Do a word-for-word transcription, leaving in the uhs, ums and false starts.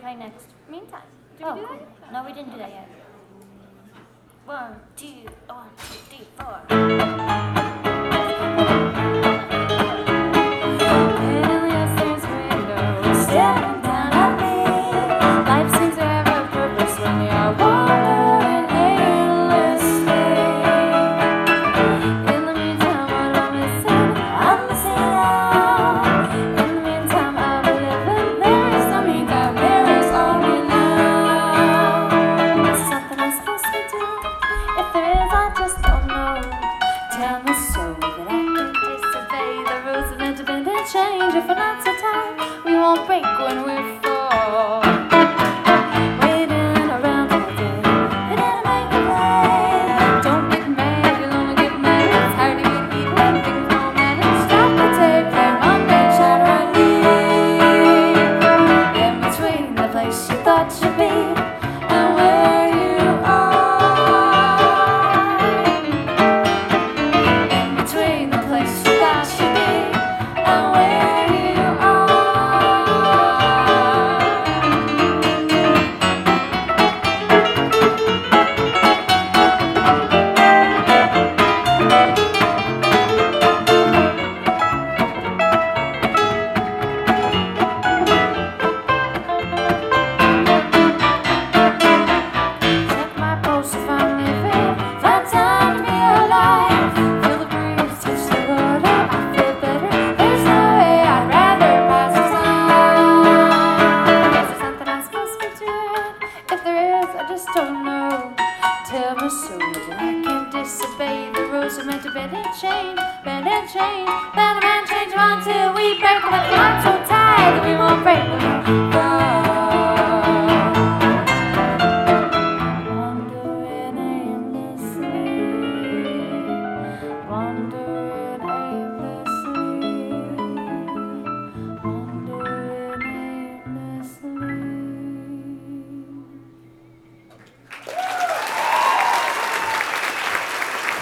try next. Meantime, did Oh, we do cool. that? No, we didn't do that yet. One, two, one, two, three, four. Staring down at me. Life seems to have a purpose when you're wandering aimlessly. In the meantime, what I'm missing, I'm missing out. In the meantime, I'm living. There is no meantime, there is only now. There's something I'm supposed to do. If there is, I just don't know. Tell me so that I can disobey. The rules are meant to bend and change. If we're not so tight, we won't break when we fall. Waiting around all day, you gotta make a play. Don't get mad, you'll only get mad. It's hard to get even, things don't matter. Stop the tape, play Monday, shadow and leave. In between the place you thought you'd be and where you are. In between the place you thought you'd be and where you are. Check my pulse if I'm living. Find time to be alive. Feel the breeze, touch the water. I feel better. There's no way I'd rather pass the time. Is there something I'm supposed to do? If there is, I just don't know. Tell me so that I can disobey. The rules are meant to bend and change, bend and change, bend